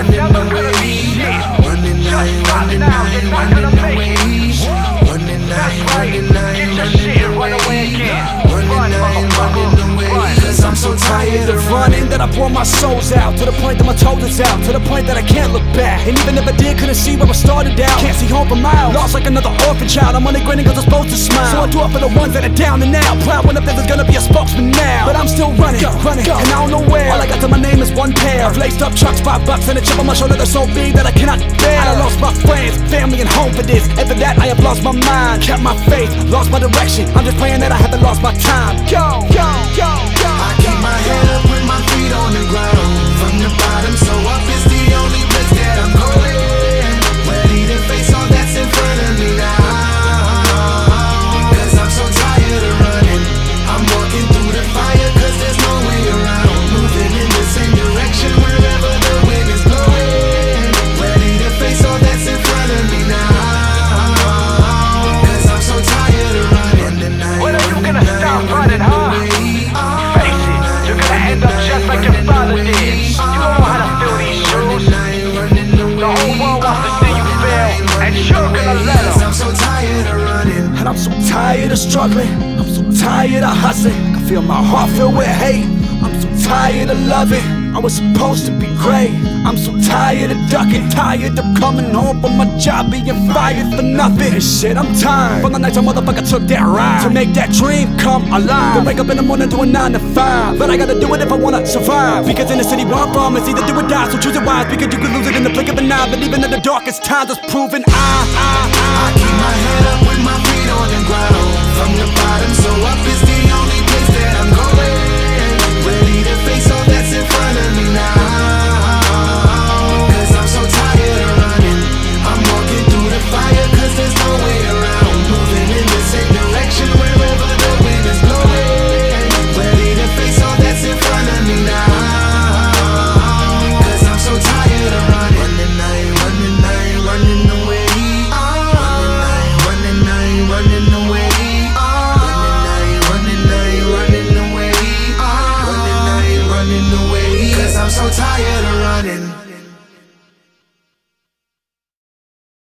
running away. Running, I ain't running, I ain't running away. Running, I ain't running, I ain't running away. Running, I ain't running away. Cause I'm so tired of running that I pour my souls out, to the point that my toes is out, to the point that I can't look back. And even if I did, couldn't see where I started out. Can't see home for miles, lost like another orphan child. I'm only grinning cause I'm supposed to smile. So I do it for the ones that are down and out, proud when if there's gonna be a spokesman now. But I'm still running, and I don't know where. All I got to my name is one pair of laced up trucks, $5 and a chip on my shoulder that's so big that I cannot bear. I lost my friends, family and home for this, and for that I have lost my mind. Kept my faith, lost my direction. I'm just praying that I haven't lost my time. Go, go, go, go. I keep my head up with my feet on the ground. From the bottom, so up is the only place that I'm going. Ready to face all that's in front of me now. Cause I'm so tired of running. I'm walking through the fire cause there's no way around. Moving in the same direction wherever the wind is blowing. Ready to face all that's in front of me now. Cause I'm so tired of running. When are you gonna stop running, huh? Face it, you're gonna end up just like your father did. You don't know how to fill these shoes. The whole world wants to see you fail, and you're gonna let them. I'm so tired of running, and I'm so tired of struggling. I'm so tired of hustling. I can feel my heart filled with hate. I'm so tired of loving. I was supposed to be great. I'm so tired of ducking, tired of coming home from my job being fired for nothing. And shit, I'm tired from the nights a motherfucker took that ride to make that dream come alive. To wake up in the morning doing 9 to 5, but I gotta do it if I wanna survive. Because in the city where I'm from, it's either do or die, so choose it wise. Because you could lose it in the blink of an eye. But even in the darkest times, it's proven I keep my head up with my feet on the ground. From the bottom, so up is the